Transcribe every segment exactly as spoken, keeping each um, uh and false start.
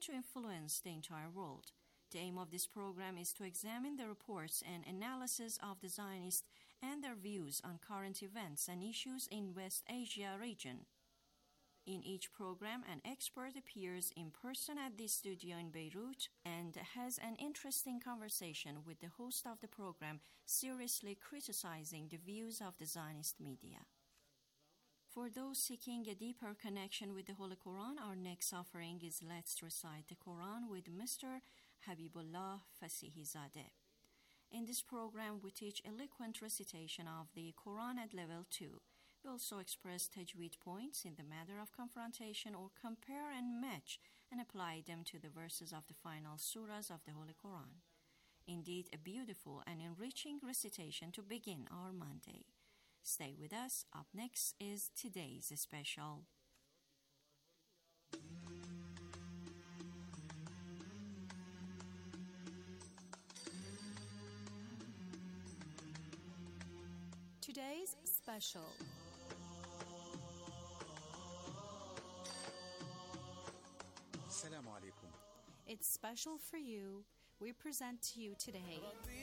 to influence the entire world. The aim of this program is to examine the reports and analysis of the Zionists and their views on current events and issues in West Asia region. In each program, an expert appears in person at the studio in Beirut and has an interesting conversation with the host of the program, seriously criticizing the views of the Zionist media. For those seeking a deeper connection with the Holy Quran, our next offering is Let's Recite the Quran with Mister Habibullah Fasihizadeh. In this program, we teach eloquent recitation of the Quran at level two. We also express tajweed points in the matter of confrontation or compare and match and apply them to the verses of the final surahs of the Holy Quran. Indeed, a beautiful and enriching recitation to begin our Monday. Stay with us. Up next is today's special. Today's special. Assalamu alaikum. It's special for you. We present to you today.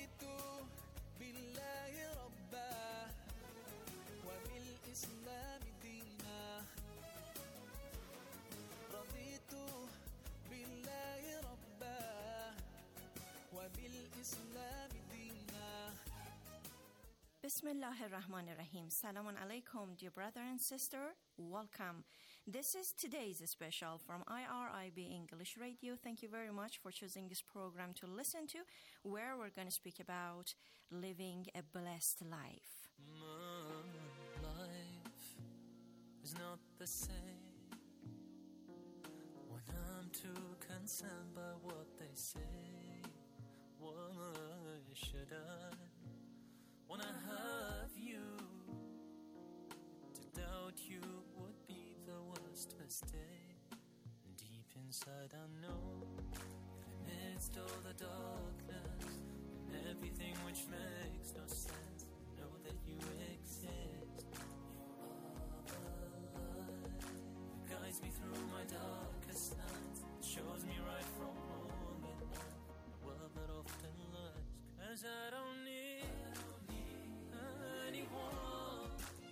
Bismillahir Rahmanir Rahim. Salamun alaikum, dear brother and sister. Welcome. This is today's special from I R I B English Radio. Thank you very much for choosing this program to listen to, where we're going to speak about living a blessed life. My life is not the same when I'm too concerned by what they say. Why should I? When I have you, to doubt you would be the worst mistake. Deep inside I know that amidst all the darkness and everything which makes no sense, I know that you exist. You are the light, guides me through my darkest nights, shows me right from wrong at night, the world that often lies. Cause I don't need, I don't need anyone,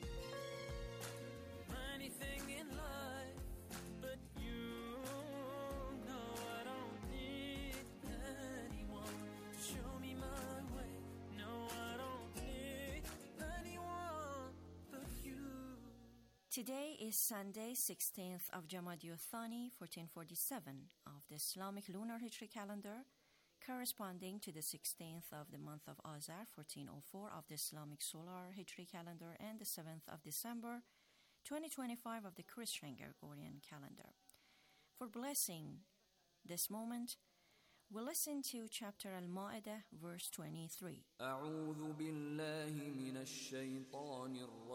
anything in life but you. No, I don't need anyone to show me my way. No, I don't need anyone but you. Today is Sunday, sixteenth of Jamadi Thani, fourteen forty-seven of the Islamic lunar Hijri calendar, corresponding to the sixteenth of the month of Azar, fourteen oh four of the Islamic solar Hijri calendar, and the seventh of December, twenty twenty-five of the Christian Gregorian calendar. For blessing this moment, we'll listen to chapter Al-Ma'idah, verse twenty-three. أعوذ بالله من الشيطان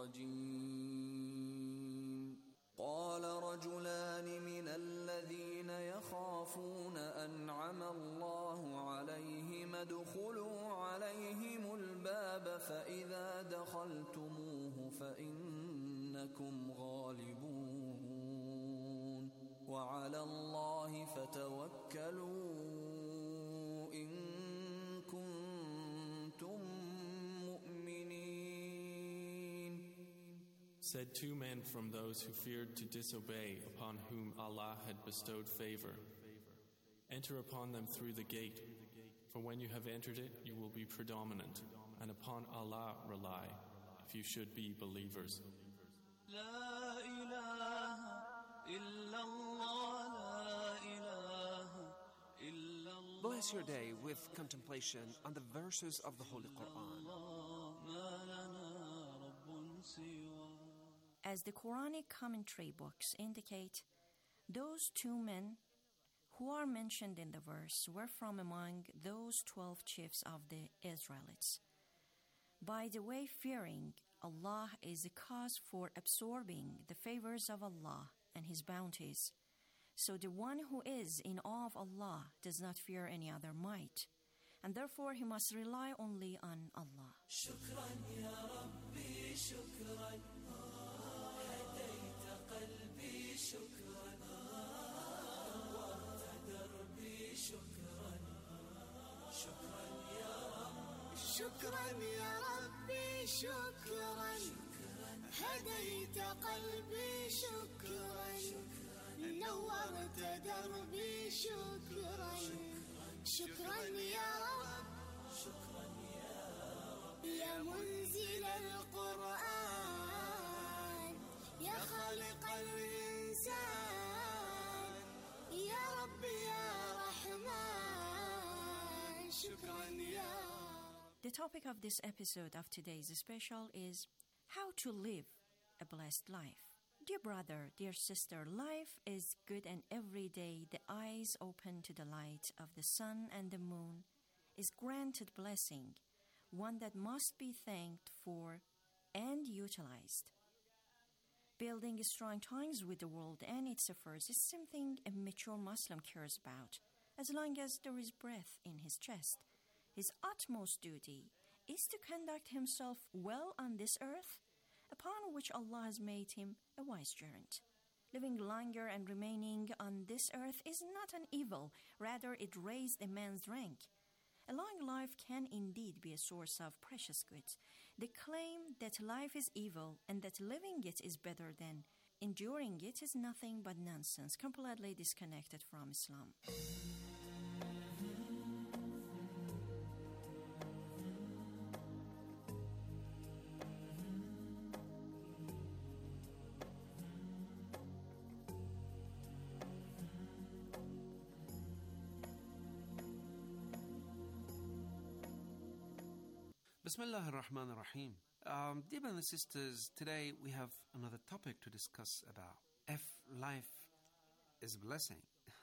الرجيم. قال رجلان من الذين يخافون أنعم الله عليهم ادخلوا عليهم الباب فإذا دخلتموه فإنكم غالبون وعلى الله فتوكلوا إن كنتم مؤمنين. Said two men from those who feared to disobey, upon whom Allah had bestowed favor, enter upon them through the gate, for when you have entered it you will be predominant, and upon Allah rely, if you should be believers. La ilaha illallah, la ilaha illallah. Bless your day with contemplation on the verses of the Holy Quran. As the Quranic commentary books indicate, those two men who are mentioned in the verse were from among those twelve chiefs of the Israelites. By the way, fearing Allah is a cause for absorbing the favors of Allah and His bounties. So the one who is in awe of Allah does not fear any other might, and therefore he must rely only on Allah. Shukran ya Rabbi, shukran. Hadayta qalbi, shukran. Warta شكرا يا ربي شكرا هديت قلبي شكرا نورت دربي شكرا شكرا يا رب يا منزل القرآن يا خالق الإنسان يا رب يا رحمن شكرا يا رب. The topic of this episode of today's special is how to live a blessed life. Dear brother, dear sister, life is good, and every day the eyes open to the light of the sun and the moon is granted blessing, one that must be thanked for and utilized. Building strong ties with the world and its affairs is something a mature Muslim cares about. As long as there is breath in his chest, his utmost duty is to conduct himself well on this earth, upon which Allah has made him a vicegerent. Living longer and remaining on this earth is not an evil, rather it raised a man's rank. A long life can indeed be a source of precious goods. The claim that life is evil and that living it is better than enduring it is nothing but nonsense, completely disconnected from Islam. Bismillah ar-Rahman ar-Rahim. Um, dear brothers and sisters, today we have another topic to discuss about. If life is a blessing,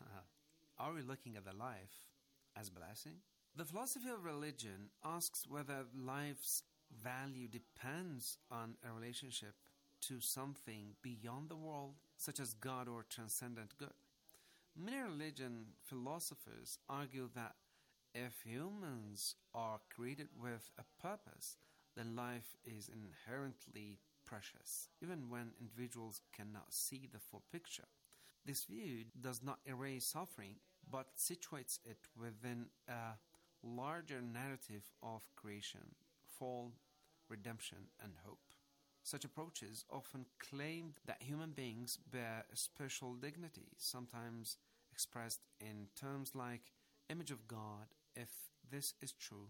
are we looking at the life as blessing? The philosophy of religion asks whether life's value depends on a relationship to something beyond the world, such as God or transcendent good. Many religion philosophers argue that if humans are created with a purpose, then life is inherently precious, even when individuals cannot see the full picture. This view does not erase suffering, but situates it within a larger narrative of creation, fall, redemption, and hope. Such approaches often claim that human beings bear a special dignity, sometimes expressed in terms like image of God. If this is true,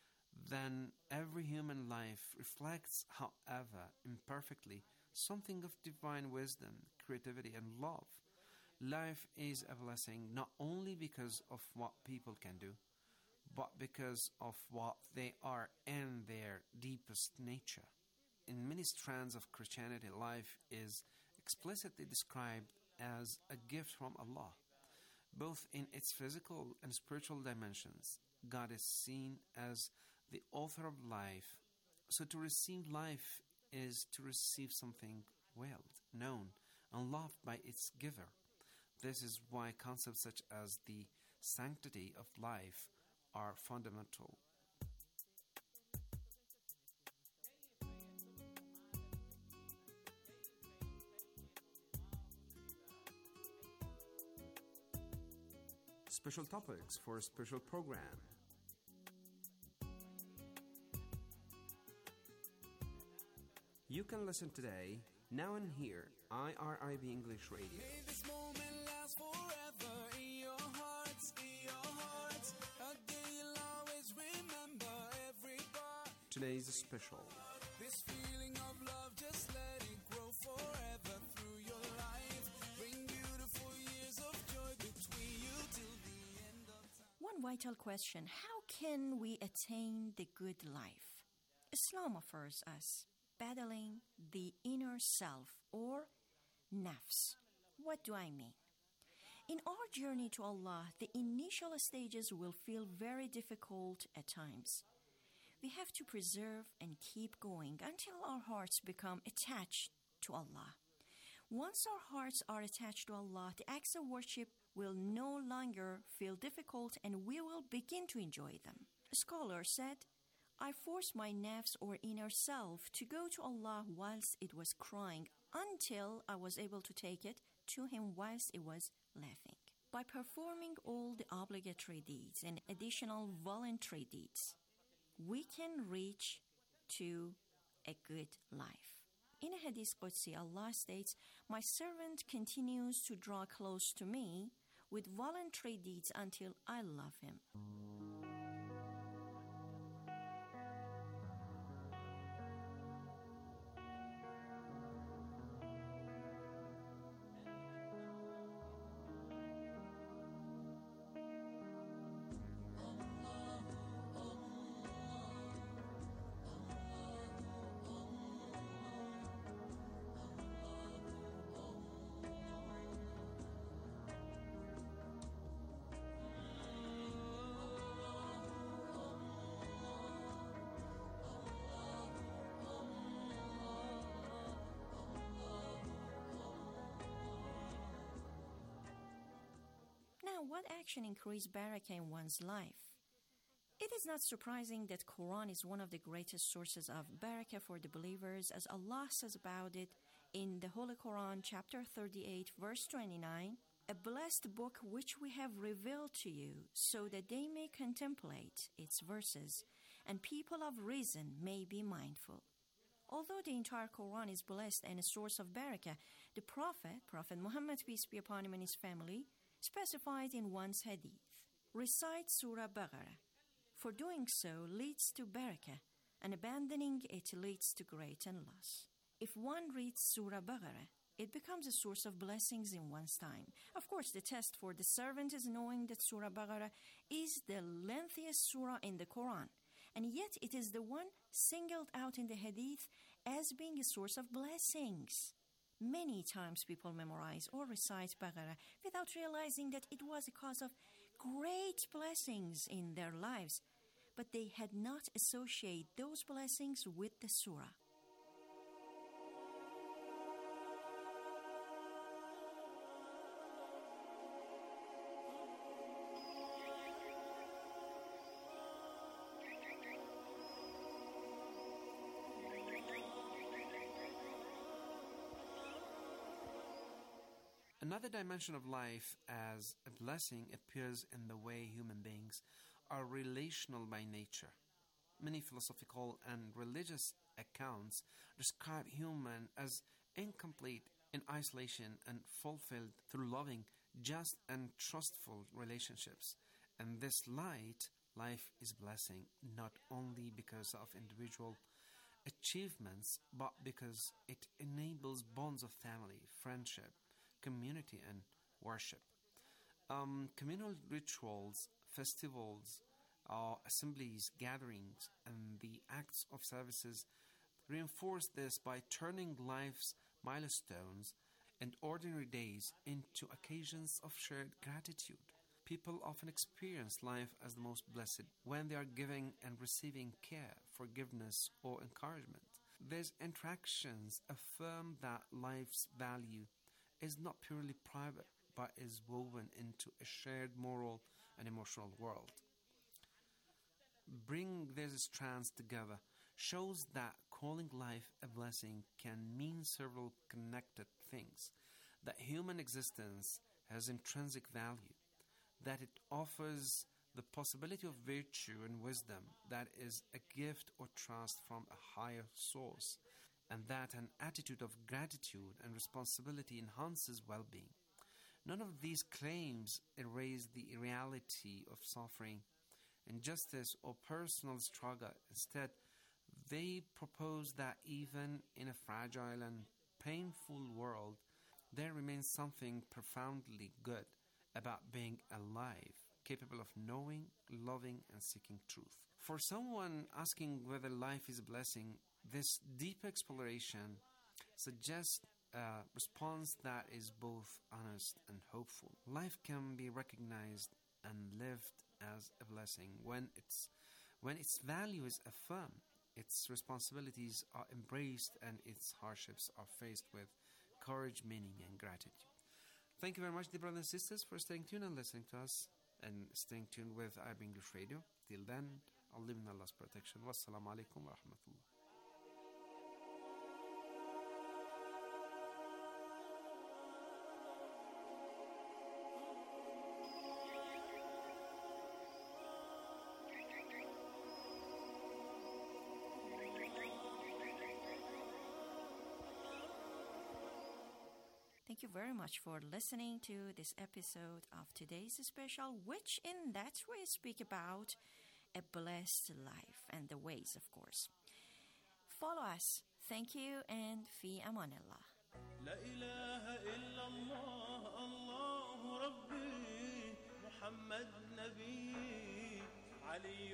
then every human life reflects, however imperfectly, something of divine wisdom, creativity, and love. Life is a blessing not only because of what people can do, but because of what they are in their deepest nature. In many strands of Christianity, life is explicitly described as a gift from Allah. Both in its physical and spiritual dimensions, God is seen as the author of life. So to receive life is to receive something willed, known, and loved by its giver. This is why concepts such as the sanctity of life are fundamental. Special topics for a special program. You can listen today, now and here, I R I B English Radio. May this moment last forever in your hearts, in your hearts. A day you'll always remember every part. Today's special. This feeling of love, just let it grow forever through your life. Bring beautiful years of joy between you till the end of time. One vital question: how can we attain the good life? Islam offers us battling the inner self, or nafs. What do I mean? In our journey to Allah, the initial stages will feel very difficult at times. We have to preserve and keep going until our hearts become attached to Allah. Once our hearts are attached to Allah, the acts of worship will no longer feel difficult and we will begin to enjoy them. A scholar said, I forced my nafs or inner self to go to Allah whilst it was crying until I was able to take it to Him whilst it was laughing. By performing all the obligatory deeds and additional voluntary deeds, we can reach to a good life. In a Hadith Qudsi, Allah states, "My servant continues to draw close to me with voluntary deeds until I love him." Now, what action increase barakah in one's life? It is not surprising that Quran is one of the greatest sources of barakah for the believers, as Allah says about it in the Holy Quran, chapter thirty-eight, verse twenty-nine, "A blessed book which we have revealed to you, so that they may contemplate its verses, and people of reason may be mindful." Although the entire Quran is blessed and a source of barakah, the Prophet, Prophet Muhammad, peace be upon him, and his family, specified in one's hadith, "Recite Surah Baqarah. For doing so leads to barakah, and abandoning it leads to great loss." If one reads Surah Baqarah, it becomes a source of blessings in one's time. Of course, the test for the servant is knowing that Surah Baqarah is the lengthiest surah in the Quran, and yet it is the one singled out in the hadith as being a source of blessings. Many times people memorize or recite Baqarah without realizing that it was a cause of great blessings in their lives, but they had not associated those blessings with the surah. Another dimension of life as a blessing appears in the way human beings are relational by nature. Many philosophical and religious accounts describe human as incomplete in isolation and fulfilled through loving, just, and trustful relationships. In this light, life is blessing not only because of individual achievements, but because it enables bonds of family, friendship, community, and worship. Um, communal rituals, festivals, uh, assemblies, gatherings, and the acts of services reinforce this by turning life's milestones and ordinary days into occasions of shared gratitude. People often experience life as the most blessed when they are giving and receiving care, forgiveness, or encouragement. These interactions affirm that life's value is not purely private, but is woven into a shared moral and emotional world. Bringing these strands together shows that calling life a blessing can mean several connected things: that human existence has intrinsic value, that it offers the possibility of virtue and wisdom that is a gift or trust from a higher source, and that an attitude of gratitude and responsibility enhances well-being. None of these claims erase the reality of suffering, injustice, or personal struggle. Instead, they propose that even in a fragile and painful world, there remains something profoundly good about being alive, capable of knowing, loving, and seeking truth. For someone asking whether life is a blessing, this deep exploration suggests a response that is both honest and hopeful. Life can be recognized and lived as a blessing when its when its value is affirmed, its responsibilities are embraced, and its hardships are faced with courage, meaning, and gratitude. Thank you very much, dear brothers and sisters, for staying tuned and listening to us and staying tuned with Arab English Radio. Till then, I'll live in Allah's protection. Wassalamu alaikum wa rahmatullah. thank you very much for listening to this episode of today's special, which in that we speak about a blessed life and the ways, of course. Follow us. Thank you and fi amanillah. لا إله إلا الله الله ربي محمد نبي علي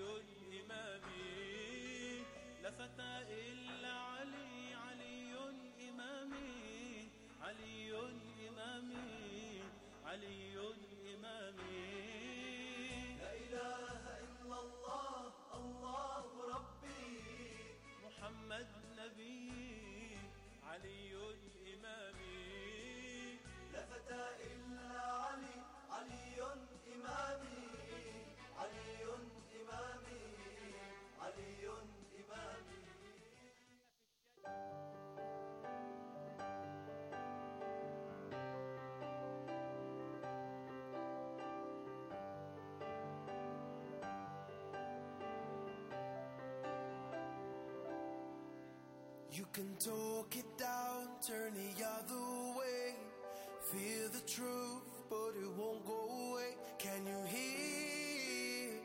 إمامي لا فتى إلا علي علي إمامي علي إمامي علي إمامي لا إله إلا الله الله ربي محمد نبي علي إمامي لا فتى إلا علي علي إمامي علي إمامي علي إمامي You can talk it down, turn the other way. Feel the truth, but it won't go away. Can you hear?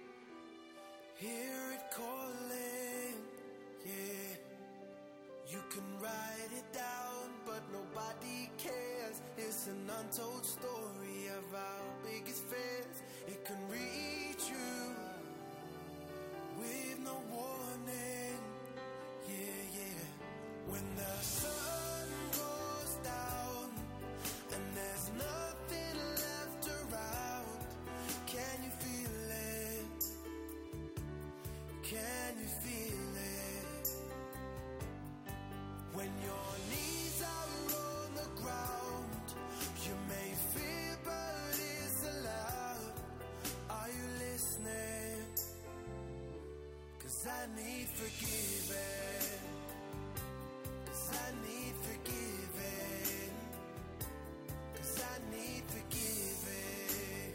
Hear it calling, yeah. You can write it down, but nobody cares. It's an untold story of our biggest fears. It can reach you with no warning. Yeah, yeah. When the sun goes down and there's nothing left around, can you feel it? Can you feel it? When your knees are on the ground, you may fear, but it's allowed. Are you listening? 'Cause I need forgiving. 'Cause I need forgiving. 'Cause I need forgiving.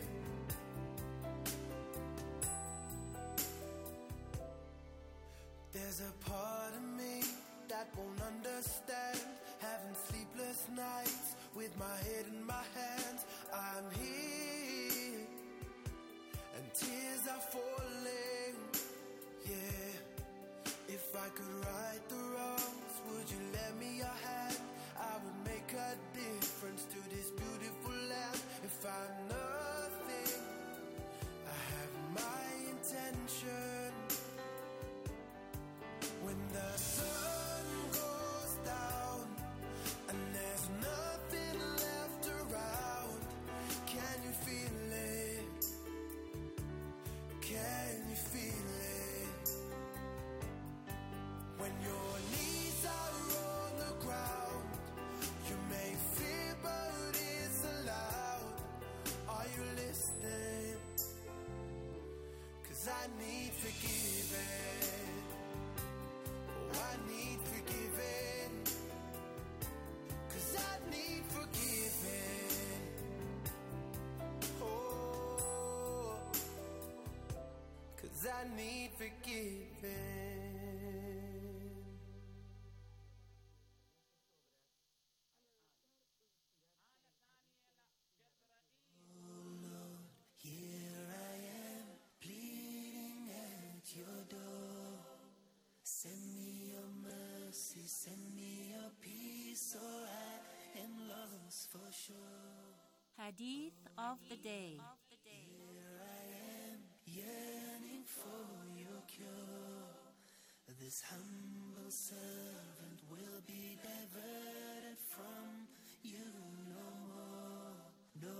There's a part of me that won't understand, having sleepless nights with my head in my hands. I'm here and tears are falling. Yeah, if I could right the wrongs, would you lend me your hand? I would make a difference to this beautiful land. If I'm nothing, I have my intention. When the sun goes down and there's nothing left around, can you feel it? Can you feel it? When your knees are on the ground, you may fear, but it's allowed. Are you listening? 'Cause I need forgiving. Oh, I need forgiving. 'Cause I need forgiving. Oh, 'cause I need forgiving. Here I am, pleading at your door. Send me your mercy, send me your peace, or I am lost for sure. Hadith of the day. Here I am, yearning for your cure. This humble servant will be diverted from you no more, no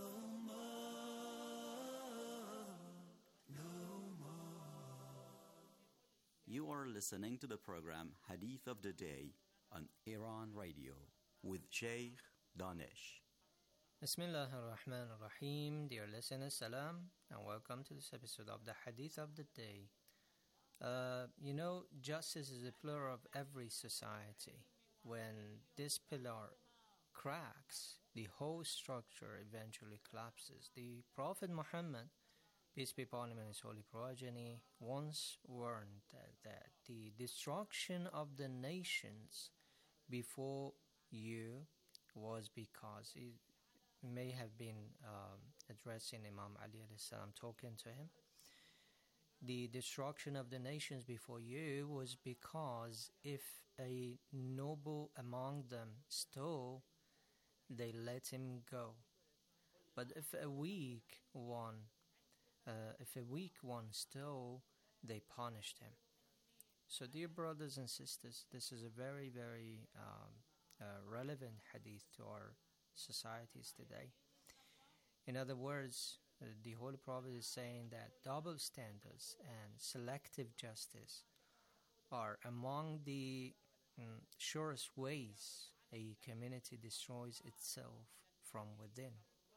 more, no more. You are listening to the program Hadith of the Day on Iran Radio with Sheikh Danish. Bismillah ar-Rahman ar-Rahim. Dear listeners, salam, and welcome to this episode of the Hadith of the Day. Uh, you know, justice is a pillar of every society. When this pillar cracks, the whole structure eventually collapses. The Prophet Muhammad, peace be upon him and his holy progeny, once warned that, that the destruction of the nations before you was because it may have been um, addressing Imam Ali alayhi salam, talking to him. The destruction of the nations before you was because if a noble among them stole, they let him go. But if a weak one, uh, if a weak one stole, they punished him. So, dear brothers and sisters, this is a very, very um, uh, relevant hadith to our societies today. In other words, uh, the Holy Prophet is saying that double standards and selective justice are among the mm, surest ways a community destroys itself from within.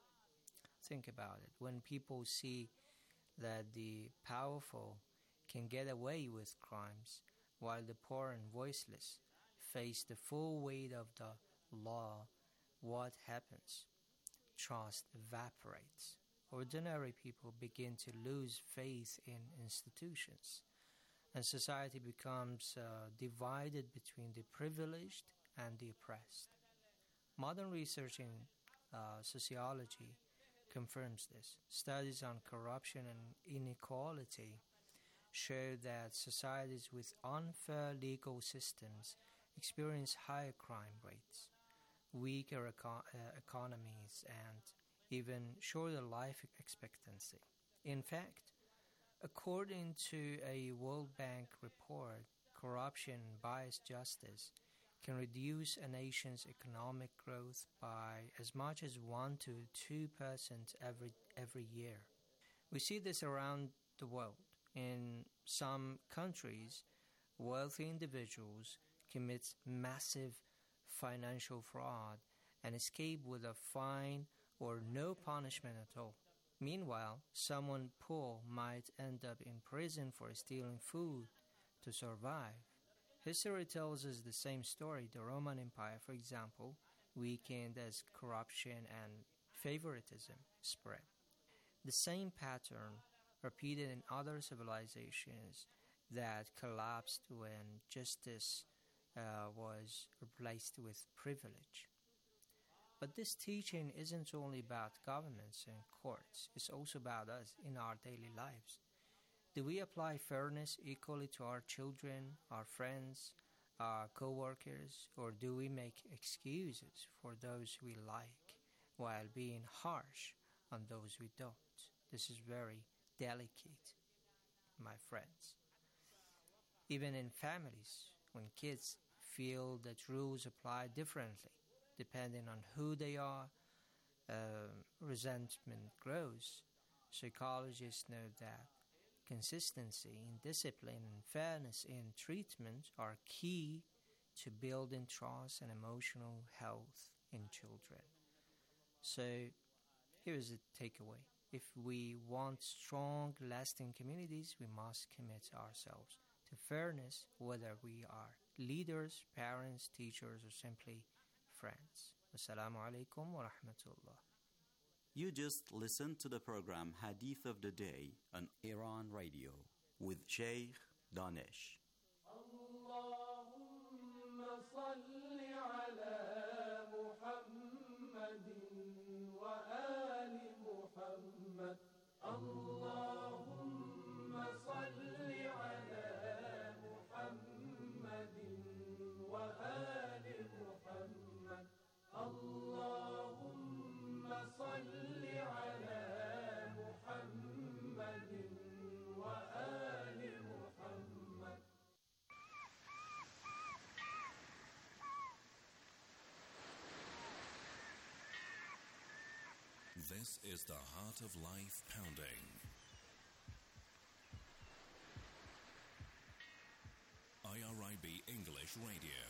Think about it. When people see that the powerful can get away with crimes while the poor and voiceless face the full weight of the law, what happens? Trust evaporates. Ordinary people begin to lose faith in institutions, and society becomes uh, divided between the privileged and the oppressed. Modern research in uh, sociology confirms this. Studies on corruption and inequality show that societies with unfair legal systems experience higher crime rates, weaker eco- uh, economies, and even shorter life expectancy. In fact, according to a World Bank report, corruption and biased justice can reduce a nation's economic growth by as much as one to two percent every every year. We see this around the world. In some countries, wealthy individuals commit massive financial fraud and escape with a fine or no punishment at all. Meanwhile, someone poor might end up in prison for stealing food to survive. History tells us the same story. The Roman Empire, for example, weakened as corruption and favoritism spread. The same pattern repeated in other civilizations that collapsed when justice uh, was replaced with privilege. But this teaching isn't only about governments and courts, it's also about us in our daily lives. Do we apply fairness equally to our children, our friends, our co-workers, or do we make excuses for those we like while being harsh on those we don't? This is very delicate, my friends. Even in families, when kids feel that rules apply differently, depending on who they are, uh, resentment grows. Psychologists know that consistency in discipline and fairness in treatment are key to building trust and emotional health in children. So here's the takeaway. If we want strong, lasting communities, we must commit ourselves to fairness, whether we are leaders, parents, teachers, or simply friends. Assalamu alaikum wa rahmatullah. You just listened to the program Hadith of the Day on Iran Radio with Sheikh Danish. Allahumma salli ala Muhammadin wa ali Muhammad. Allahumma salli ala Muhammadin wa ali Muhammad. Allahumma salli ala Muhammadin wa ali Muhammad. This is the Heart of Life Pounding. I R I B English Radio.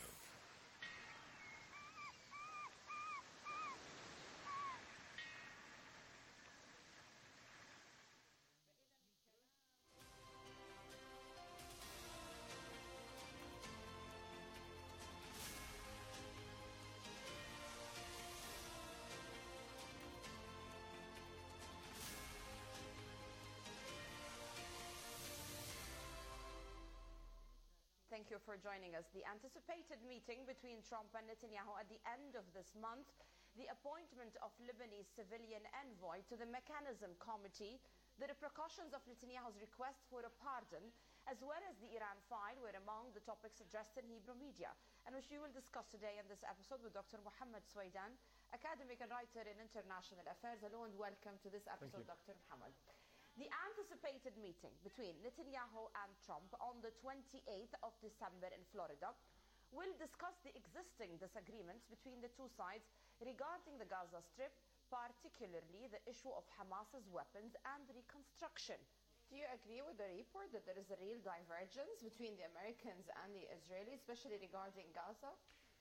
thank you for joining us. The anticipated meeting between Trump and Netanyahu at the end of this month, the appointment of Lebanese civilian envoy to the Mechanism Committee, the repercussions of Netanyahu's request for a pardon, as well as the Iran file were among the topics addressed in Hebrew media, and which we will discuss today in this episode with Doctor Mohammed Swaidan, academic and writer in international affairs. Hello and welcome to this episode, Doctor Mohammed. The anticipated meeting between Netanyahu and Trump on the twenty-eighth of December in Florida will discuss the existing disagreements between the two sides regarding the Gaza Strip, particularly the issue of Hamas's weapons and reconstruction. Do you agree with the report that there is a real divergence between the Americans and the Israelis, especially regarding Gaza?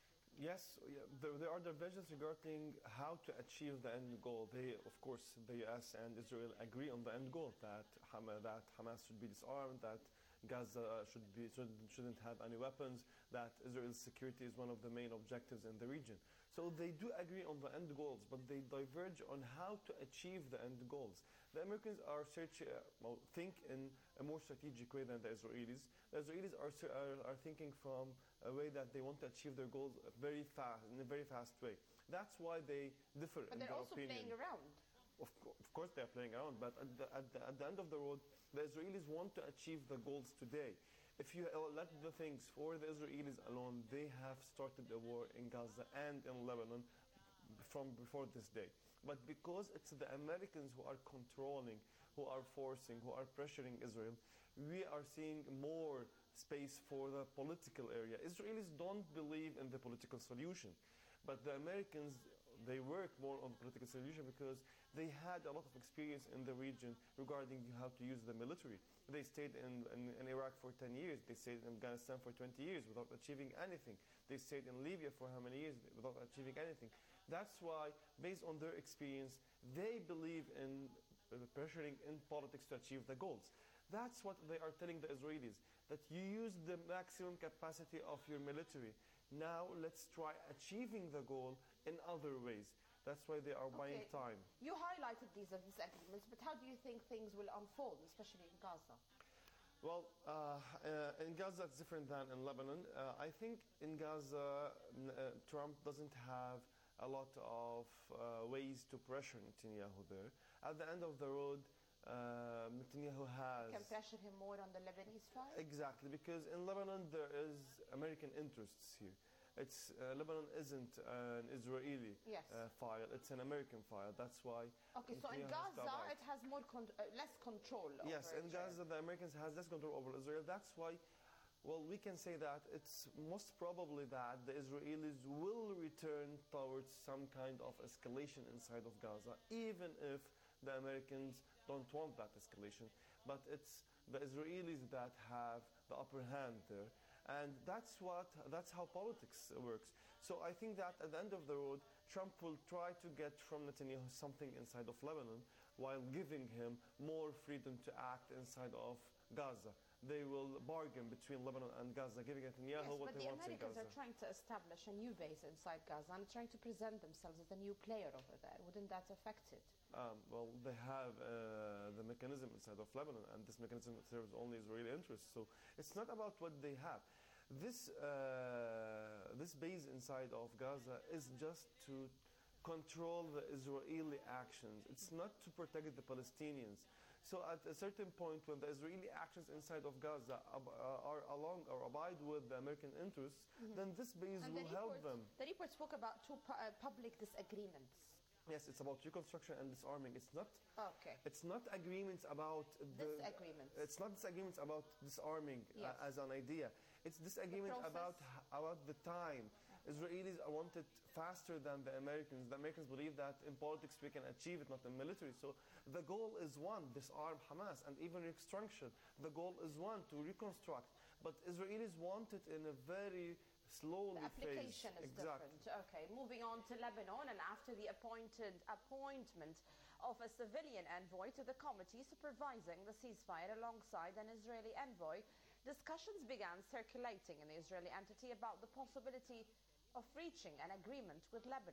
Yes, yeah, there, there are divergences regarding how to achieve the end goal. They, of course, the U S and Israel agree on the end goal, that, Ham- that Hamas should be disarmed, that Gaza should be, should, shouldn't have any weapons, that Israel's security is one of the main objectives in the region. So they do agree on the end goals, but they diverge on how to achieve the end goals. The Americans are searching, uh, well, think in a more strategic way than the Israelis. The Israelis are, are, are thinking from a way that they want to achieve their goals very fast, in a very fast way. That's why they differ but in their their also opinion. playing around. Of, co- of course they're playing around, but at the, at, the, at the end of the road, the Israelis want to achieve the goals today. If you let the things for the Israelis alone, they have started a war in Gaza and in Lebanon from before this day. But because it's the Americans who are controlling, who are forcing, who are pressuring Israel, we are seeing more space for the political area. Israelis don't believe in the political solution, but the Americans, they work more on political solution because they had a lot of experience in the region regarding how to use the military. They stayed in, in, in Iraq for ten years. They stayed in Afghanistan for twenty years without achieving anything. They stayed in Libya for how many years without achieving anything. That's why, based on their experience, they believe in uh, pressuring in politics to achieve the goals. That's what they are telling the Israelis, that you use the maximum capacity of your military. Now let's try achieving the goal in other ways. That's why they are buying Okay. time. You highlighted these disagreements, but how do you think things will unfold, especially in Gaza? Well, uh, uh, in Gaza it's different than in Lebanon. Uh, I think in Gaza, n- uh, Trump doesn't have a lot of uh, ways to pressure Netanyahu there. At the end of the road, uh, Netanyahu has... Can pressure him more on the Lebanese side? Exactly, because in Lebanon there is American interests here. It's uh, Lebanon isn't an Israeli Yes. uh, file; it's an American file. That's why. Okay, so in Netanyahu has Gaza, come out. it has more con- uh, less control. Yes, over in Israel. Gaza, the Americans has less control over Israel. That's why, well, we can say that it's most probably that the Israelis will return towards some kind of escalation inside of Gaza, even if the Americans don't want that escalation. But it's the Israelis that have the upper hand there. And that's what that's how politics works. So I think that at the end of the road, Trump will try to get from Netanyahu something inside of Lebanon while giving him more freedom to act inside of Gaza. They will bargain between Lebanon and Gaza, giving Netanyahu Yes, what but he the wants in Americans Gaza. are trying to establish a new base inside Gaza and trying to present themselves as a new player over there. Wouldn't that affect it? Um, well, they have uh, the mechanism inside of Lebanon, and this mechanism serves only Israeli interests. So it's not about what they have. This uh, this base inside of Gaza is just to control the Israeli actions. It's not to protect the Palestinians. So at a certain point, when the Israeli actions inside of Gaza ab- uh, are along or abide with the American interests, Mhm. then this base And will the help report, them. The report spoke about two pu- uh, public disagreements. Yes, it's about reconstruction and disarming. It's not. Okay. It's not agreements about the. Disagreements. It's not disagreements about disarming uh, Yes. as an idea. It's disagreement process. about h- about the time. Israelis want it faster than the Americans. The Americans believe that in politics we can achieve it, not in military. So the goal is one: disarm Hamas, and even reconstruction. The goal is one: to reconstruct. But Israelis want it in a very slowly The application phase. is Exactly. different. Okay, moving on to Lebanon, and after the appointed appointment of a civilian envoy to the committee supervising the ceasefire alongside an Israeli envoy, discussions began circulating in the Israeli entity about the possibility of reaching an agreement with Lebanon.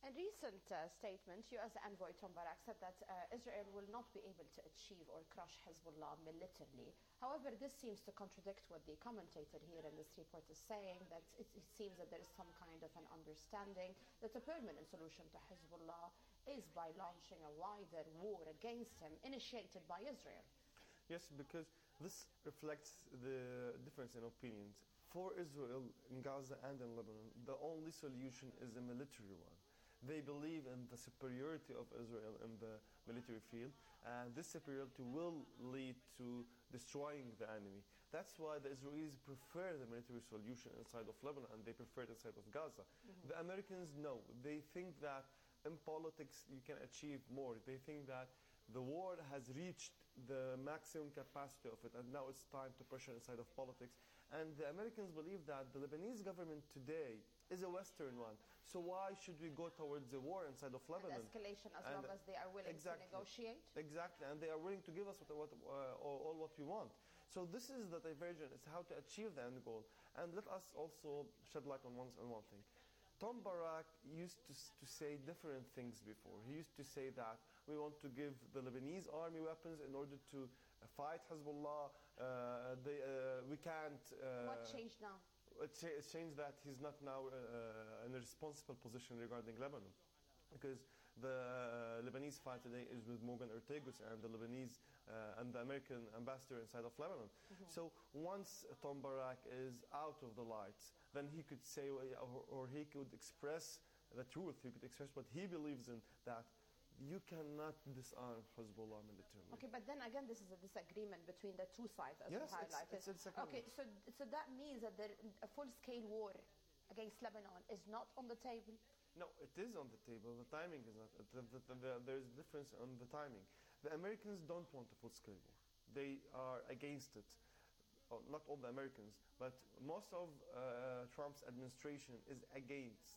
In recent uh, statement, U S envoy Tom Barak said that uh, Israel will not be able to achieve or crush Hezbollah militarily. However, this seems to contradict what the commentator here in this report is saying, that it, it seems that there is some kind of an understanding that a permanent solution to Hezbollah is by launching a wider war against him, initiated by Israel. Yes, because this reflects the difference in opinions. For Israel, in Gaza and in Lebanon, the only solution is a military one. They believe in the superiority of Israel in the military field, and this superiority will lead to destroying the enemy. That's why the Israelis prefer the military solution inside of Lebanon, and they prefer it inside of Gaza. Mm-hmm. The Americans, no. They think that in politics you can achieve more. They think that the war has reached the maximum capacity of it, and now it's time to pressure inside of politics. And the Americans believe that the Lebanese government today is a Western one. So why should we go towards a war inside of Lebanon? And escalation as and long as they are willing exactly, to negotiate? Exactly, and they are willing to give us what, what, uh, all, all what we want. So this is the divergence, is how to achieve the end goal. And let us also shed light on one, on one thing. Tom Barak used to, to say different things before. He used to say that we want to give the Lebanese army weapons in order to uh, fight Hezbollah. Uh, they, uh, we can't... Uh, what changed now? It, cha- it changed that he's not now uh, in a responsible position regarding Lebanon. Because the uh, Lebanese fight today is with Morgan Ortagus and the Lebanese uh, and the American ambassador inside of Lebanon. Mm-hmm. So once Tom Barak is out of the lights, then he could say, or, or he could express the truth, he could express what he believes in, that you cannot disarm Hezbollah militarily. Okay, but then again, this is a disagreement between the two sides, as yes, you highlighted. It's, it's, it's okay, so so that means that there, a full-scale war against Lebanon is not on the table? No, it is on the table. The timing is not. The, the, the, the, there's a difference on the timing. The Americans don't want a full-scale war. They are against it. Oh, not all the Americans, but most of uh, Trump's administration is against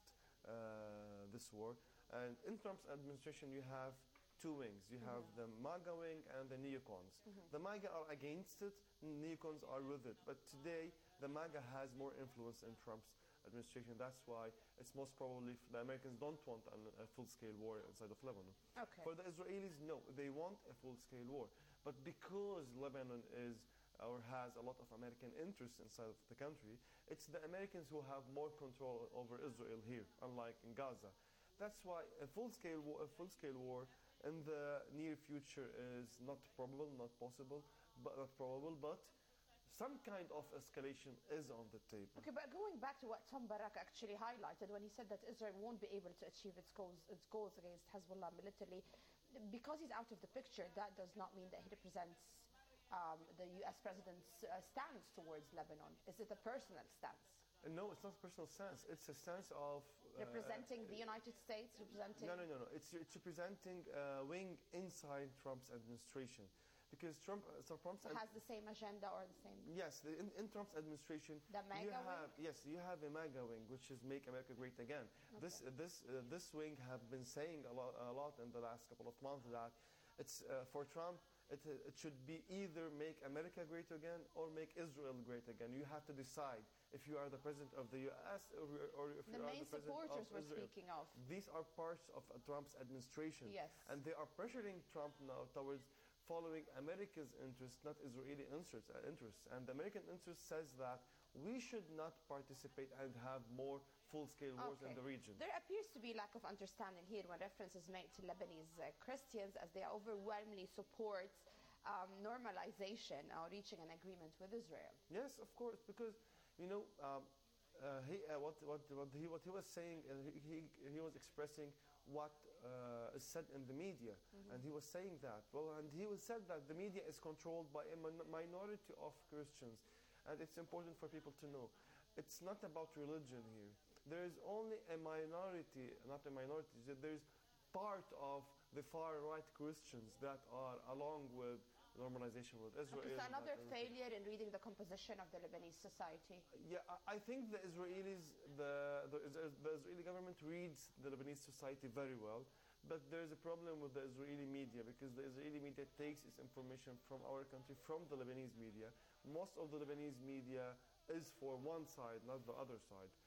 uh, this war. And in Trump's administration, you have two wings. You have mm-hmm. the MAGA wing and the neocons. Mm-hmm. The MAGA are against it, neocons are with it. But today, the MAGA has more influence in Trump's administration. That's why it's most probably the Americans don't want an, a full-scale war inside of Lebanon. Okay. For the Israelis, no. They want a full-scale war. But because Lebanon is or has a lot of American interests inside of the country, it's the Americans who have more control over Israel here, unlike in Gaza. That's why a full-scale war, a full-scale war in the near future is not probable, not possible, but not probable. But some kind of escalation is on the table. Okay, but going back to what Tom Barak actually highlighted when he said that Israel won't be able to achieve its goals, its goals against Hezbollah militarily, because he's out of the picture, that does not mean that he represents um, the U S president's uh, stance towards Lebanon. Is it a personal stance? Uh, no, it's not a personal stance. It's a stance of... Uh, representing the United States? Representing... No, no, no, no. It's, it's representing a wing inside Trump's administration. Because Trump, uh, so Trump's ad- has the same agenda or the same... Yes, the, in, in Trump's administration... The MAGA you have, wing? Yes, you have a MAGA wing, which is Make America Great Again. Okay. This uh, this uh, this wing have been saying a lot, a lot in the last couple of months that it's uh, for Trump, it, uh, it should be either Make America Great Again or Make Israel Great Again. You have to decide if you are the president of the U S or, or if the you are the president of Israel. The main supporters we're speaking of. These are parts of uh, Trump's administration. Yes. And they are pressuring Trump now towards following America's interests, not Israeli interests. Uh, interests. And the American interest says that we should not participate and have more full-scale wars okay. in the region. There appears to be lack of understanding here when reference is made to Lebanese uh, Christians, as they overwhelmingly support um, normalization or reaching an agreement with Israel. Yes, of course, because you know um, uh, he uh, what what what he what he was saying. Uh, he he was expressing what uh, is said in the media, mm-hmm. and he was saying that. Well, and he was said that the media is controlled by a min- minority of Christians, and it's important for people to know. It's not about religion here. There is only a minority, not a minority. There's part of the far-right Christians that are along with normalization with Israel. Okay, so another failure in reading the composition of the Lebanese society. Yeah, I think the Israelis, the, the, the Israeli government reads the Lebanese society very well, but there's a problem with the Israeli media because the Israeli media takes its information from our country, from the Lebanese media. Most of the Lebanese media is for one side, not the other side.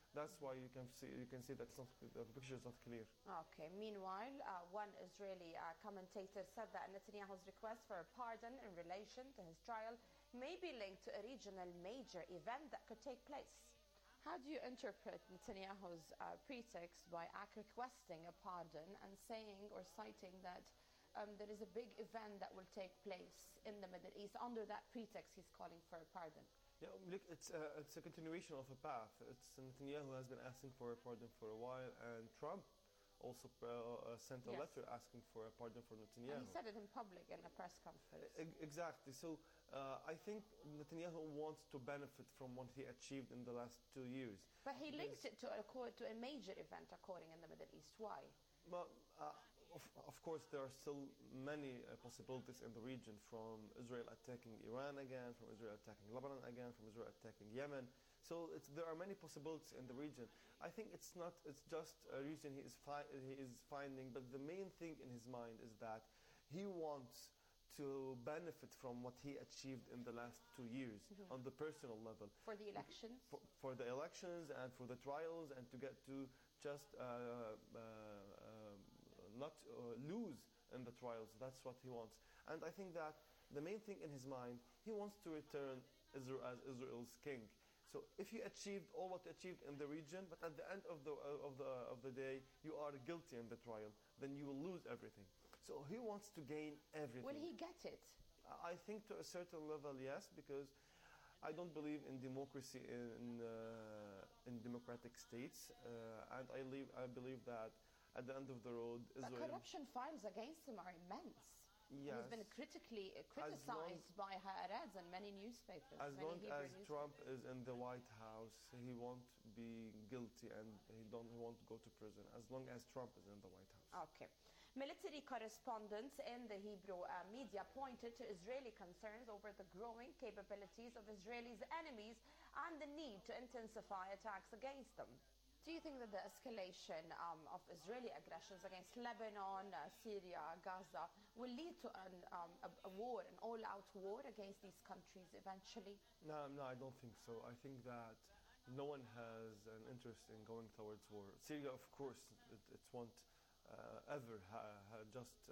That's why you can see you can see that it's not, the picture is not clear. Okay. Meanwhile, uh, one Israeli uh, commentator said that Netanyahu's request for a pardon in relation to his trial may be linked to a regional major event that could take place. How do you interpret Netanyahu's uh, pretext by ac- requesting a pardon and saying or citing that um, there is a big event that will take place in the Middle East? Under that pretext, he's calling for a pardon. Yeah, look, it's a, it's a continuation of a path. It's Netanyahu has been asking for a pardon for a while, and Trump also uh, uh, sent a Yes. letter asking for a pardon for Netanyahu. And he said it in public in a press conference. E- Exactly. So uh, I think Netanyahu wants to benefit from what he achieved in the last two years. But he linked Because- it to a, co- to a major event occurring in the Middle East. Why? Well, uh, of, of course, there are still many uh, possibilities in the region, from Israel attacking Iran again, from Israel attacking Lebanon again, from Israel attacking Yemen. So it's, there are many possibilities in the region. I think it's not. It's just a reason he is fi- he is finding. But the main thing in his mind is that he wants to benefit from what he achieved in the last two years Mhm. on the personal level. For the elections? For, for the elections and for the trials, and to get to just uh, uh, uh, not uh, lose in the trials. That's what he wants. And I think that the main thing in his mind, he wants to return Israel as Israel's king. So if you achieved all what you achieved in the region, but at the end of the uh, of the of the day you are guilty in the trial, then you will lose everything. So he wants to gain everything. Will he get it? I think to a certain level, yes, because I don't believe in democracy in uh, in democratic states, uh, and I, leave, I believe that at the end of the road, The Israel. corruption files against him are immense. Yes. He's been critically uh, As criticized by Haaretz and many newspapers. As many long Hebrew as newspapers. Trump is in the White House, he won't be guilty, and he don't he won't go to prison. As long as Trump is in the White House. Okay. Military correspondents in the Hebrew uh, media pointed to Israeli concerns over the growing capabilities of Israelis' enemies and the need to intensify attacks against them. Do you think that the escalation um, of Israeli aggressions against Lebanon, uh, Syria, Gaza will lead to an, um, a, a war, an all-out war against these countries eventually? No, no, I don't think so. I think that no one has an interest in going towards war. Syria, of course, it, it won't uh, ever ha- ha just uh,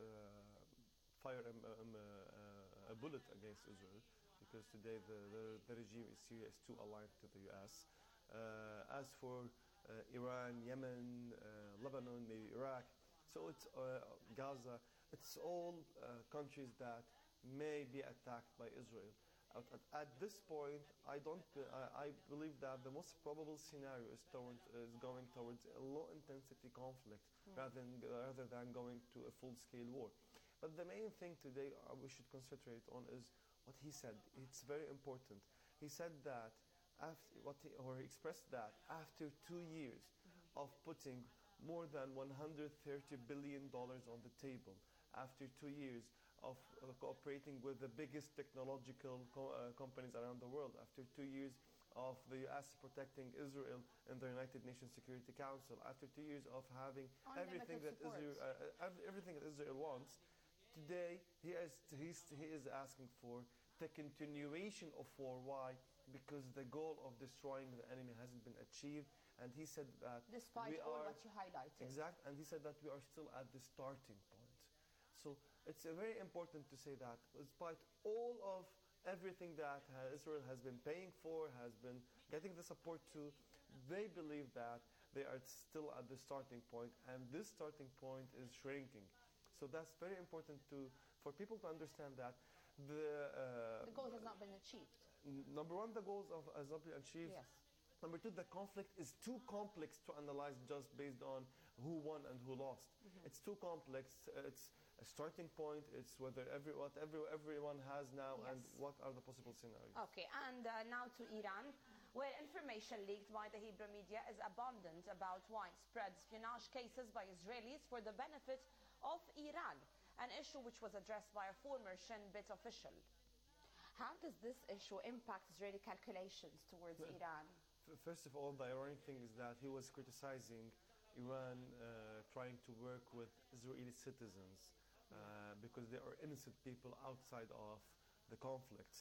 fire a, a, a bullet against Israel, because today the, the, the regime in Syria is too aligned to the U S. Uh, as for uh, Iran, Yemen, uh, Lebanon, maybe Iraq, so it's uh, Gaza, it's all uh, countries that may be attacked by Israel. At, at, at this point, I don't. Uh, I, I believe that the most probable scenario is towards is going towards a low-intensity conflict Mm. rather than rather than going to a full-scale war. But the main thing today uh, we should concentrate on is what he said. It's very important. He said that after what he, or he expressed that after two years Mm-hmm. of putting more than one hundred thirty billion dollars on the table, after two years of uh, cooperating with the biggest technological co- uh, companies around the world, after two years of the U S protecting Israel in the United Nations Security Council, after two years of having everything that Unlimited Israel, uh, ev- everything that Israel wants, today he is he's, he is asking for the continuation of war. Why? Because the goal of destroying the enemy hasn't been achieved, and he said that Despite we all are what you highlighted. exact, and he said that we are still at the starting point. So it's uh, very important to say that despite all of everything that uh, Israel has been paying for, has been getting the support to, they believe that they are still at the starting point, and this starting point is shrinking. So that's very important to for people to understand that the uh, The goal has not been achieved. n- number one, the goals of has not been achieved. Yes. Number two, the conflict is too complex to analyze just based on who won and who lost. Mhm. It's too complex. Uh, It's a starting point. It's whether every what every, everyone has now and Yes. what are the possible scenarios. Okay, and uh, now to Iran, where information leaked by the Hebrew media is abundant about widespread espionage cases by Israelis for the benefit of Iran, an issue which was addressed by a former Shin Bet official. How does this issue impact Israeli calculations towards Well, Iran? F- First of all, the ironic thing is that he was criticizing Iran uh, trying to work with Israeli citizens uh, because they are innocent people outside of the conflict.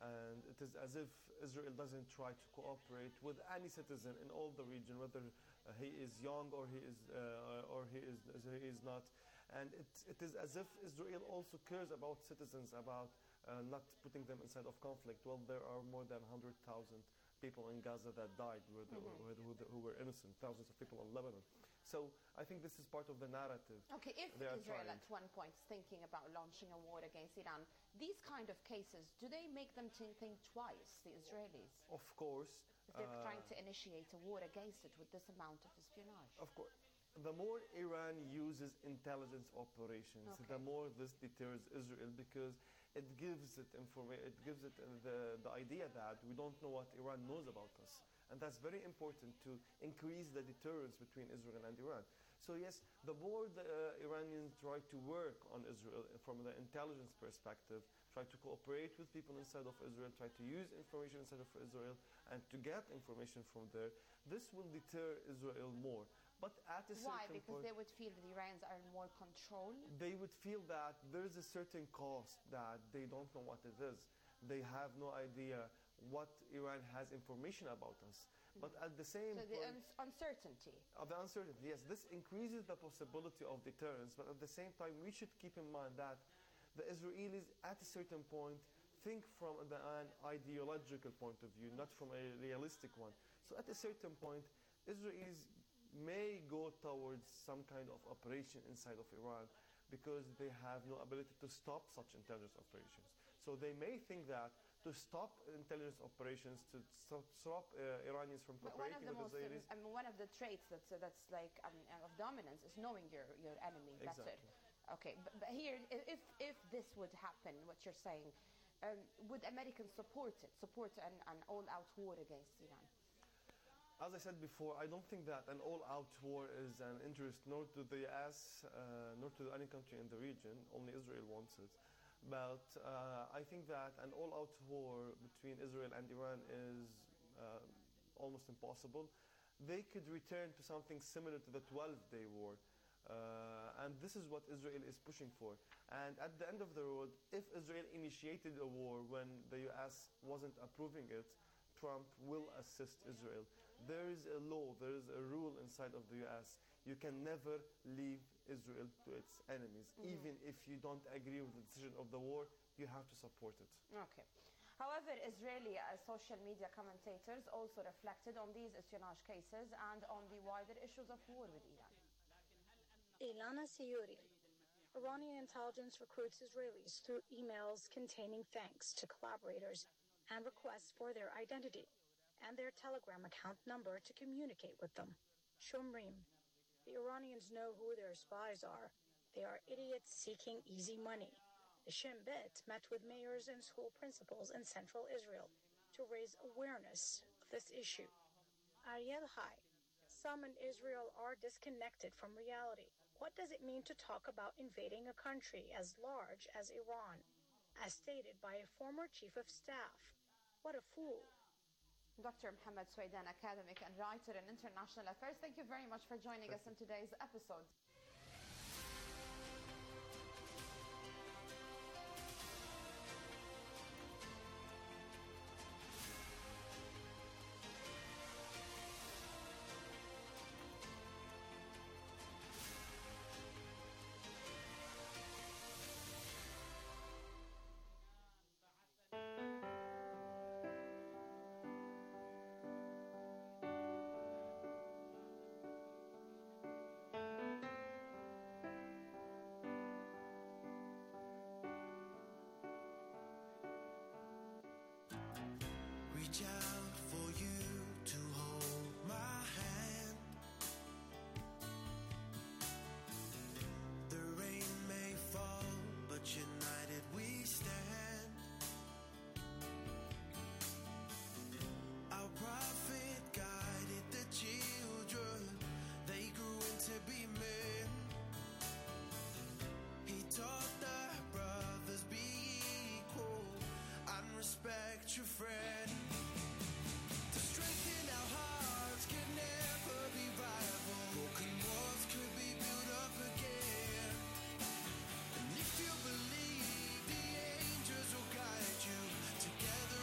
And it is as if Israel doesn't try to cooperate with any citizen in all the region, whether uh, he is young or he is uh, or he is he is not. And it, it is as if Israel also cares about citizens, about uh, not putting them inside of conflict. Well, there are more than one hundred thousand people in Gaza that died, who, mm-hmm. who, who, who were innocent, thousands of people in Lebanon. So I think this is part of the narrative. Okay, if Israel trying. at one point is thinking about launching a war against Iran, these kind of cases, do they make them think twice, the Israelis? Of course. If they're uh, trying to initiate a war against it with this amount of espionage. Of course. The more Iran uses intelligence operations, okay. the more this deters Israel, because it gives it information. It gives it uh, the the idea that we don't know what Iran knows about us, and that's very important to increase the deterrence between Israel and Iran. So yes, the more the uh, Iranians try to work on Israel from the intelligence perspective, try to cooperate with people inside of Israel, try to use information inside of Israel, and to get information from there, this will deter Israel more. But at a Why? certain Because point, they would feel that the Iranians are in more control? They would feel that there's a certain cost that they don't know what it is. They have no idea what Iran has information about us. Mm-hmm. But at the same so point... the un- uncertainty. Of the uncertainty, yes. This increases the possibility of deterrence, but at the same time, we should keep in mind that the Israelis, at a certain point, think from the, an ideological point of view, not from a realistic one. So at a certain point, Israelis may go towards some kind of operation inside of Iran because they have no ability to stop such intelligence operations. So they may think that to stop intelligence operations, to stop, stop uh, Iranians from cooperating with most, Israelis. I mean, one of the traits that's uh, that's like um, of dominance is knowing your your enemy. Exactly. That's it. Okay, but, but here, if if this would happen, what you're saying, um, would Americans support it? Support an, an all-out war against Iran? As I said before, I don't think that an all-out war is an interest nor to the U S, uh, nor to any country in the region. Only Israel wants it. But uh, I think that an all-out war between Israel and Iran is uh, almost impossible. They could return to something similar to the twelve-day war. Uh, and this is what Israel is pushing for. And at the end of the road, if Israel initiated a war when the U S wasn't approving it, Trump will assist Israel. There is a law, there is a rule inside of the U S. You can never leave Israel to its enemies. Mm-hmm. Even if you don't agree with the decision of the war, you have to support it. Okay. However, Israeli uh, social media commentators also reflected on these espionage cases and on the wider issues of war with Iran. Ilana Sayuri. Iranian intelligence recruits Israelis through emails containing thanks to collaborators and requests for their identity and their Telegram account number to communicate with them. Shomrim. The Iranians know who their spies are. They are idiots seeking easy money. The Shin Bet met with mayors and school principals in central Israel to raise awareness of this issue. Ariel Hai. Some in Israel are disconnected from reality. What does it mean to talk about invading a country as large as Iran? As stated by a former chief of staff. What a fool. Doctor Mohammed Swaidan, academic and writer in international affairs, thank you very much for joining us in today's episode. Reach out for you to hold my hand. The rain may fall, but united we stand. Our prophet guided the children, they grew into be men. He taught the brothers be equal and respect your friend. Together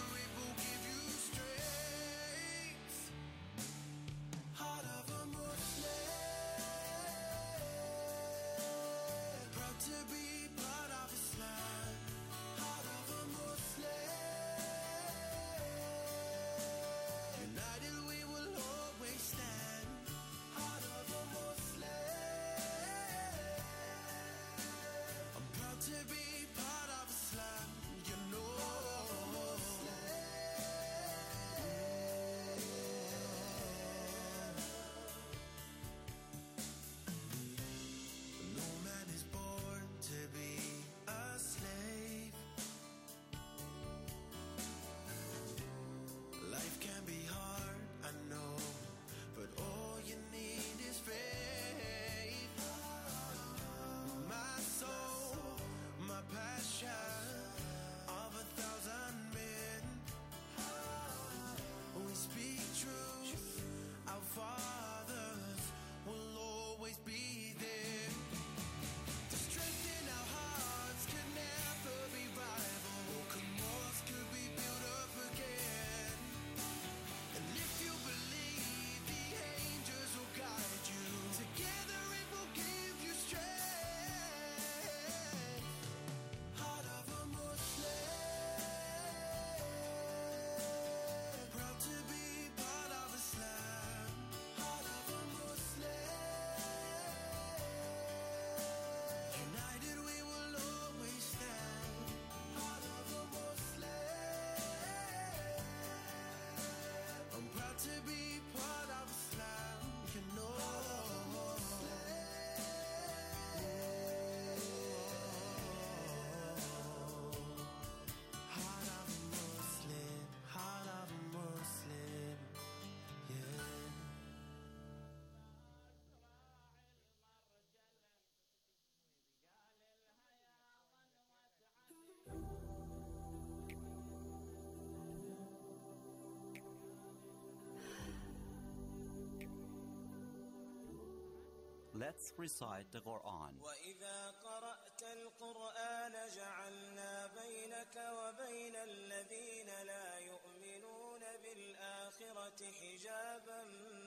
Let's recite the Quran. وإذا قرأت القرآن جعلنا بينك وبين الذين لا يؤمنون بالآخرة حجابا